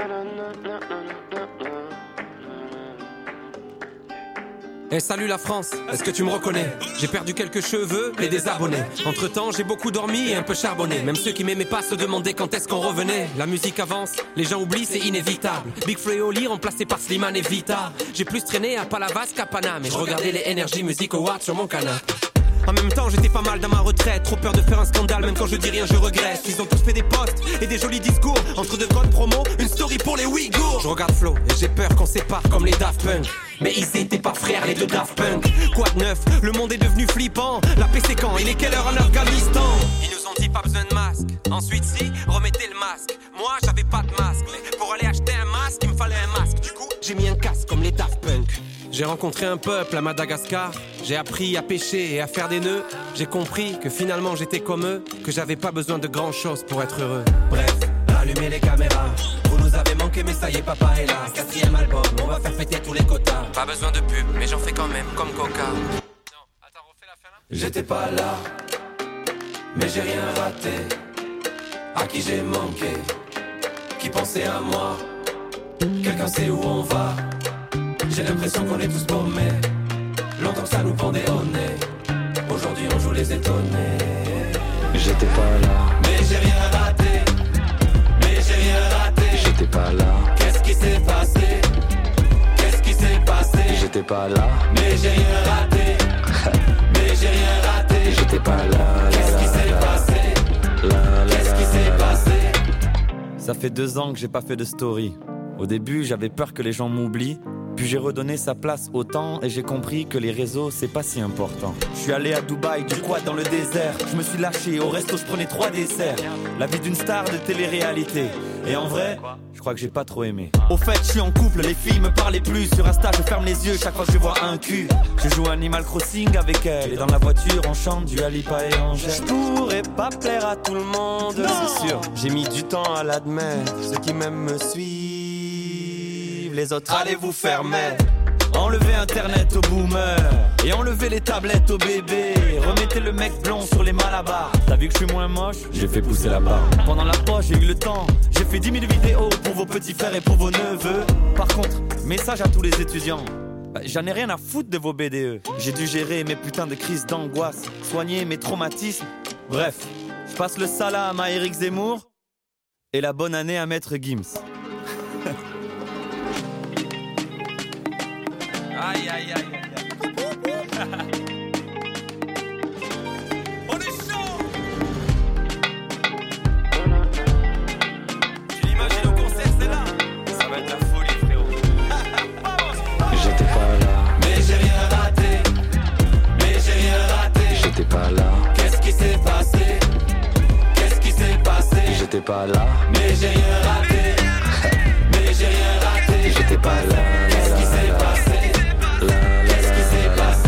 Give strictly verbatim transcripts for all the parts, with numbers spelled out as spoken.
Eh hey, salut la France, est-ce que tu me reconnais? J'ai perdu quelques cheveux et des abonnés. Entre temps j'ai beaucoup dormi et un peu charbonné. Même ceux qui m'aimaient pas se demandaient quand est-ce qu'on revenait. La musique avance, les gens oublient, c'est inévitable. Big Flo et Oli remplacé par Slimane et Vita. J'ai plus traîné à Palavas qu'à Paname. Et je regardais les Energy Music Awards sur mon canapé. En même temps j'étais pas mal dans ma retraite. Trop peur de faire un scandale, même quand je dis rien je regrette. Ils ont tous fait des posts et des jolis discours. Entre deux bonnes promos, une story pour les Ouïghours. Je regarde Flo et j'ai peur qu'on sépare comme les Daft Punk. Mais ils étaient pas frères les deux Daft Punk. Quoi de neuf, le monde est devenu flippant. La paix c'est quand, il est quelle heure en Afghanistan? Ils nous ont dit pas besoin de masque. Ensuite si, remettez le masque. Moi j'avais pas de masque, mais pour aller acheter un masque il me fallait un masque. Du coup j'ai mis un casque comme les Daft Punk. J'ai rencontré un peuple à Madagascar. J'ai appris à pêcher et à faire des nœuds. J'ai compris que finalement j'étais comme eux, que j'avais pas besoin de grand chose pour être heureux. Bref, allumez les caméras. Vous nous avez manqué mais ça y est papa est là. Quatrième album, on va faire péter tous les quotas. Pas besoin de pub mais j'en fais quand même comme Coca. Non, attends, refais la fin là. J'étais pas là, mais j'ai rien raté. À qui j'ai manqué, qui pensait à moi. Quelqu'un sait où on va. J'ai l'impression qu'on est tous paumés. Longtemps que ça nous pendait au nez. Aujourd'hui on joue les étonnés. J'étais pas là, mais j'ai rien raté. Mais j'ai rien raté. J'étais pas là. Qu'est-ce qui s'est passé? Qu'est-ce qui s'est passé? J'étais pas là, mais j'ai rien raté. Mais j'ai rien raté. J'étais pas là. Qu'est-ce qui s'est passé? Qu'est-ce qui s'est passé? Ça fait deux ans que j'ai pas fait de story. Au début j'avais peur que les gens m'oublient. Puis j'ai redonné sa place au temps et j'ai compris que les réseaux c'est pas si important. Je suis allé à Dubaï, du quad dans le désert. Je me suis lâché, au resto je prenais trois desserts. La vie d'une star de télé-réalité. Et en vrai, je crois que j'ai pas trop aimé. Au fait, je suis en couple, les filles me parlaient plus. Sur Insta, je ferme les yeux chaque fois que je vois un cul. Je joue Animal Crossing avec elle. Et dans la voiture, on chante du Alipa et Angèle. Je pourrais pas plaire à tout le monde, non. C'est sûr. J'ai mis du temps à l'admettre. Ceux qui m'aiment me suivent. Les autres, allez vous fermer. Enlevez internet aux boomers et enlevez les tablettes aux bébés. Remettez le mec blond sur les malabars. T'as vu que je suis moins moche? J'ai fait pousser la barbe. Pendant la pause j'ai eu le temps. J'ai fait dix mille vidéos pour vos petits frères et pour vos neveux. Par contre, message à tous les étudiants. Bah, j'en ai rien à foutre de vos B D E. J'ai dû gérer mes putains de crises d'angoisse, soigner mes traumatismes. Bref, je passe le salam à Éric Zemmour et la bonne année à Maître Gims. Aïe aïe aïe aïe. On est chaud. Tu l'imagines au concert, c'est là. Ça va être la folie frérot. J'étais pas là, mais j'ai rien raté. Mais j'ai rien raté. j'étais pas là. Qu'est-ce qui s'est passé? Qu'est-ce qui s'est passé? J'étais pas là, mais j'ai rien raté. Mais j'ai rien raté. J'étais pas là. Qu'est-ce qui s'est passé? Qu'est-ce qui s'est passé?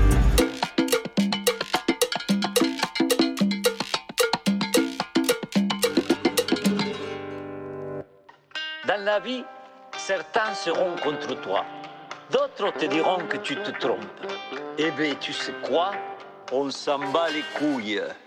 Dans la vie, certains seront contre toi. D'autres te diront que tu te trompes. Eh bien, tu sais quoi? On s'en bat les couilles.